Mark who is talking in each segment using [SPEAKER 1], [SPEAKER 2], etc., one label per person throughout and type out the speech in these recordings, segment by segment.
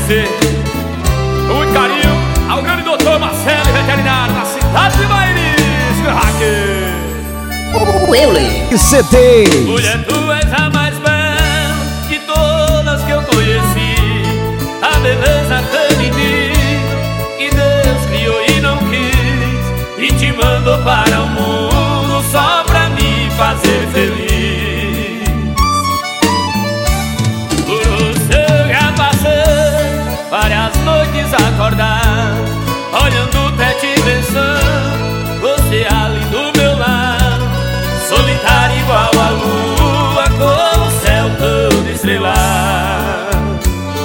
[SPEAKER 1] você. Com muito carinho, ao grande doutor Marcelo, veterinário na cidade de Bairis,
[SPEAKER 2] O Euler
[SPEAKER 3] CT.
[SPEAKER 1] Mulher, tu és a mais bela de todas que eu conheci, a beleza feminina que Deus criou e não quis, e te mandou para o mundo só pra me fazer feliz. Por você eu já passei várias noites acordado, olhando pra ti pensando, você ali do meu lado, solitária igual a lua, com o céu todo estrelado.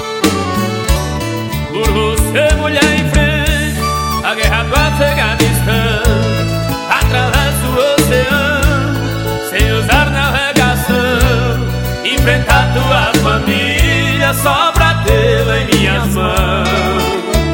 [SPEAKER 1] Por você, mulher, em frente a guerra do Afeganistão, atravesso o oceano sem usar navegação, enfrentar tua família só pra tê-la em minhas mãos.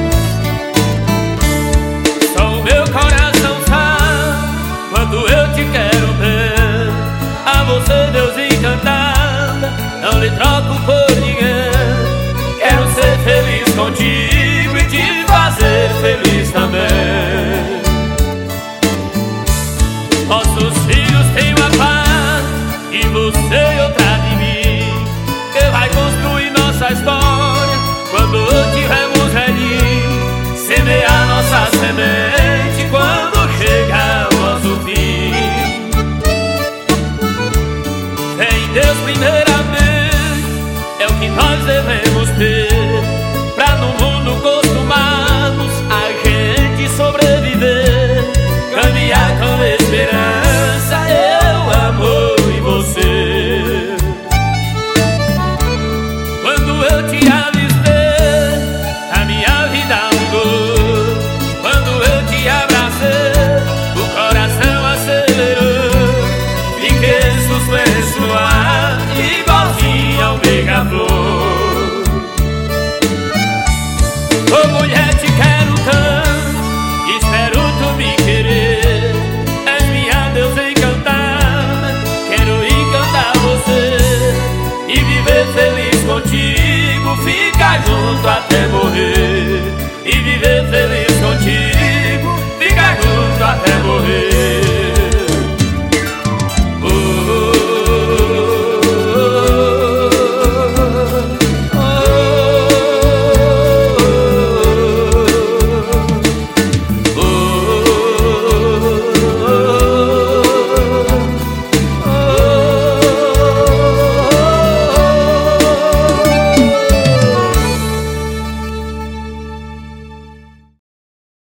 [SPEAKER 1] Só o meu coração sabe quando eu te quero ver, a você, Deus encantada, não lhe troco por ninguém. Quero ser feliz contigo e te fazer feliz também. Nossos filhos têm uma paz e você outra de mim, que vai construir nossa história quando tivermos velhinhos, semear nossa semente quando chegar o nosso fim. Em Deus primeiramente é o que nós devemos ter, pra no mundo acostumarmos a gente sobreviver, caminhar com esperança, eu, amor e você. Quando eu te avistei, a minha vida mudou. Quando eu te abracei, o coração acelerou. Fiquei suspenso no ar, igualzinho ao beija-flor. Ô mulher, te quero tanto, espero tu me querer. És minha deusa encantada, quero encantar você e viver feliz contigo, ficar junto até morrer.